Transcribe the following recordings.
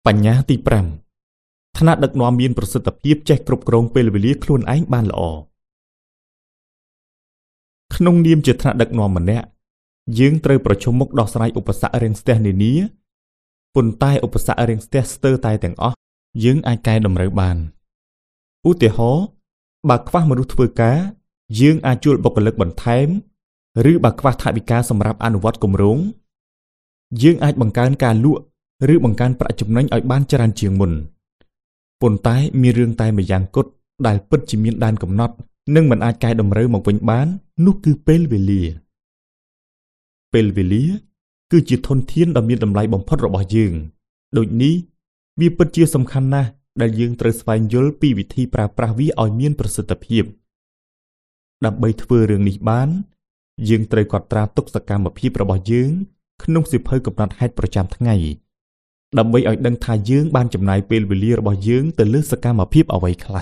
បញ្ញាទី5 ថ្នាក់ដឹកនាំមានប្រសិទ្ធភាពចេះគ្រប់គ្រងពេលវេលាខ្លួនឯងបានល្អក្នុងនាមជាថ្នាក់ដឹកនាំម្នាក់យើងត្រូវប្រឈមមុខដោះស្រាយឧបសគ្គរាំងស្ទះនានាប៉ុន្តែឧបសគ្គរាំងស្ទះស្ទើរតែទាំងអស់យើងអាចកែតម្រូវបានឧទាហរណ៍បើខ្វះមនុស្សធ្វើការយើងអាចជួលបុគ្គលិកបន្ថែមឬបើខ្វះថវិកាសម្រាប់អនុវត្តគម្រោងយើងអាចបង្កើនការលក់ឬបង្កើនប្រាក់ចំណេញឲ្យបានច្រើនជាងមុនប៉ុន្តែមានរឿងតែម្យ៉ាងគត់ដែលពិតជាមានដែនកំណត់និងមិនអាចកែតម្រូវមកវិញបាននោះគឺពេលវេលាគឺជាធនធានដ៏មានតម្លៃបំផុតរបស់យើងដូចនេះវាពិតជាសំខាន់ណាស់ដែលយើងត្រូវស្វែងយល់ពីវិធីប្រើប្រាស់វាឲ្យមានប្រសិទ្ធភាពដើម្បីធ្វើរឿងនេះបានយើងត្រូវកត់ត្រាទុកសកម្មភាពរបស់យើងក្នុងសៀវភៅកំណត់ហេតុប្រចាំថ្ងៃដើម្បីឲ្យដឹងថាយើងបានចំណាយពេលវេលារបស់យើងទៅលើសកម្មភាពអ្វីខ្លះ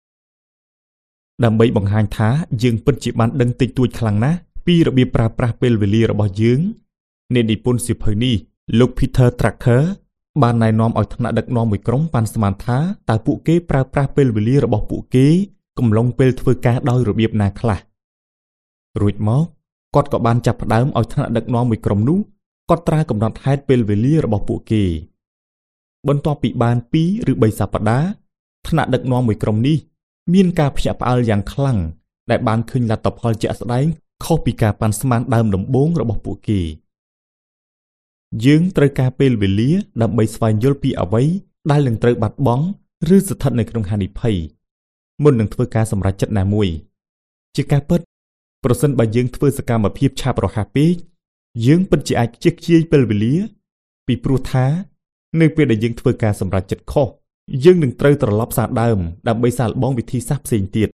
ដើម្បីបង្ហាញថាយើងពិតជាបានដឹងតិចតួចខ្លាំងណាស់ពីរបៀបប្រើប្រាស់ពេលវេលារបស់យើងអ្នកនិពន្ធសៀវភៅនេះលោក Peter Drucker បានណែនាំឲ្យថ្នាក់ដឹកនាំមួយក្រុមប៉ាន់ស្មានថាតើពួកគេប្រើប្រាស់ពេលវេលារបស់ពួកគេកំឡុងពេលធ្វើការដោយរបៀបណាខ្លះរួចមកគាត់ក៏បានចាប់ផ្ដើមឲ្យថ្នាក់ដឹកនាំមួយក្រុមនោះកត់ត្រាកំណត់ហេតុពេលវេលារបស់ពួកគេបន្ទាប់ពីបាន2ឬ3សប្តាហ៍ថ្នាក់ដឹកនាំមួយក្រុមនេះមានការភ្ញាក់ផ្អើលយ៉ាងខ្លាំងដែលបានឃើញលទ្ធផលជាក់ស្ដែងខុសពីការប៉ាន់ស្មានដើមដំបូងរបស់ពួកគេយើងត្រូវការពេលវេលាដើម្បីស្វែងយល់ពីអ្វីដែលនឹងត្រូវបាត់បង់ឬស្ថិតនៅក្នុងហានិភ័យមុននឹងធ្វើការសម្រេចចិត្តណាមួយជាការពិតប្រសិនបើយើងធ្វើសកម្មភាពឆាប់រហ័សពេកយើងពិតជាអាចខ្ជិះខ្ជាយពេលវេលាពីព្រោះថានៅពេលដែលយើងធ្វើការសម្រេចចិត្តខុសយើងនឹងត្រូវត្រឡប់សារដើមដើម្បីសាកល្បងវិធីសាស្ត្រផ្សេងទៀត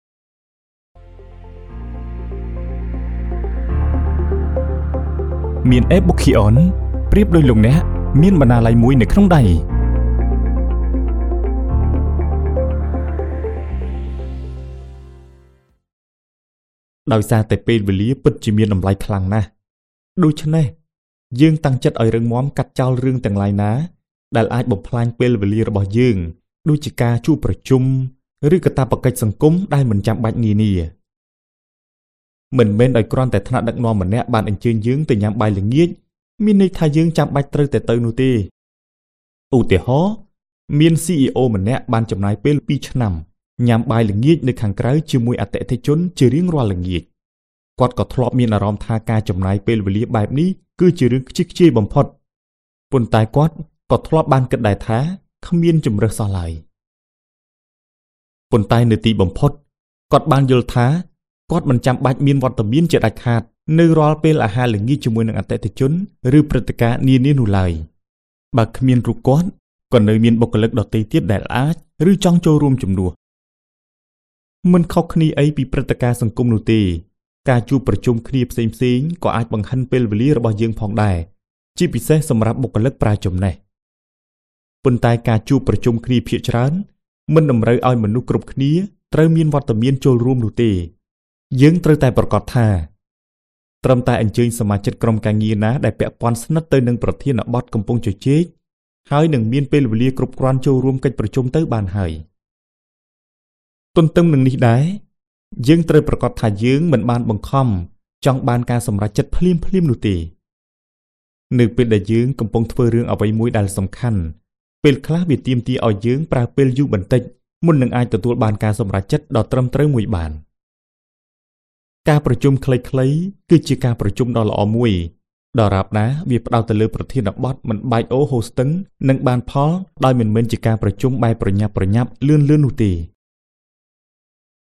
មាន e-bookion ប្រៀបដោយលោកអ្នកមានបណ្ណាល័យមួយនៅក្នុងដៃដោយសារតែពេលវេលាពិតជាមានតម្លៃខ្លាំងណាស់ដូច្នេះយើងតាំងចិត្តឲ្យរឹងមាំកាត់ចោលរឿងទាំងឡាយណាដែលអាចបំផ្លាញពេលវេលារបស់យើងដូចជាការជួបប្រជុំឬកាតព្វកិច្ចសង្គមដែលមិនចាំបាច់នានាមិនមែនដោយគ្រាន់តែថ្នាក់ដឹកនាំម្នាក់បានអញ្ជើញយើងទៅញ៉ាំបាយល្ងាចមានន័យថាយើងចាំបាច់ត្រូវតែទៅនោះទេឧទាហរណ៍មាន CEO ម្នាក់បានចំណាយពេល2ឆ្នាំញ៉ាំបាយល្ងាចនៅខាងក្រៅជាមួយអតិថិជនជារៀងរាល់ល្ងាចគាត់ក៏ធ្លាប់មានអារម្មណ៍ថាការចំណាយពេលវេលាបែបនេះគឺជារឿងខ្ជិះខ្ជាយបំផុតប៉ុន្តែគាត់ក៏ធ្លាប់បានគិតដែរថាគ្មានជម្រើសសោះឡើយប៉ុន្តែនៅទីបំផុតគាត់បានយល់ថាគាត់មិនចាំបាច់មានវត្តមានជាដាច់ខាតនៅរាល់ពេលអាហារល្ងាចជាមួយនឹងអតិថិជនឬព្រឹត្តិការណ៍នានានោះឡើយបើគ្មានរូបគាត់ក៏នៅមានបុគ្គលិកដទៃទៀតដែលអាចឬចង់ចូលរួមជំនួសមិនខុសគ្នាអីពីព្រឹត្តិការណ៍សង្គមនោះទេការជួបប្រជុំគ្នាផ្សេងៗក៏អាចបង្ហិនពេលវេលារបស់យើងផងដែរជាពិសេសសម្រាប់បុគ្គលិកប្រើចំណេះប៉ុន្តែការជួបប្រជុំគ្នាភាគច្រើនមិនតម្រូវឲ្យមនុស្សគ្រប់គ្នាត្រូវមានវត្តមានចូលរួមនោះទេយើងត្រូវតែប្រកាសថាត្រឹមតែអញ្ជើញសមាជិកក្រុមការងារណាដែលពាក់ព័ន្ធស្និទ្ធទៅនឹងប្រធានបទកំពុងជជែកហើយនឹងមានពេលវេលាគ្រប់គ្រាន់ចូលរួមកិច្ចប្រជុំទៅបានហើយទន្ទឹមនឹងនេះដែរយើងត្រូវប្រកាសថាយើងមិនបានបង្ខំចង់បានការសម្រេចចិត្តភ្លាមនោះទេនៅពេលដែលយើងកំពុងធ្វើរឿងអ្វីមួយដែលសំខាន់ពេលខ្លះវាទាមទារឲ្យយើងប្រើពេលយូរបន្តិចមុននឹងអាចទទួលបានការសម្រេចចិត្តដ៏ត្រឹមត្រូវមួយបានការប្រជុំខ្លីៗគឺជាការប្រជុំដ៏ល្អមួយដរាបណាវាផ្ដោតទៅលើប្រធានបទមិនបែកអូរហូស្ទឹងនិងបានផលដោយមិនមែនជាការប្រជុំបែបប្រញាប់ប្រញាប់លឿននោះទេ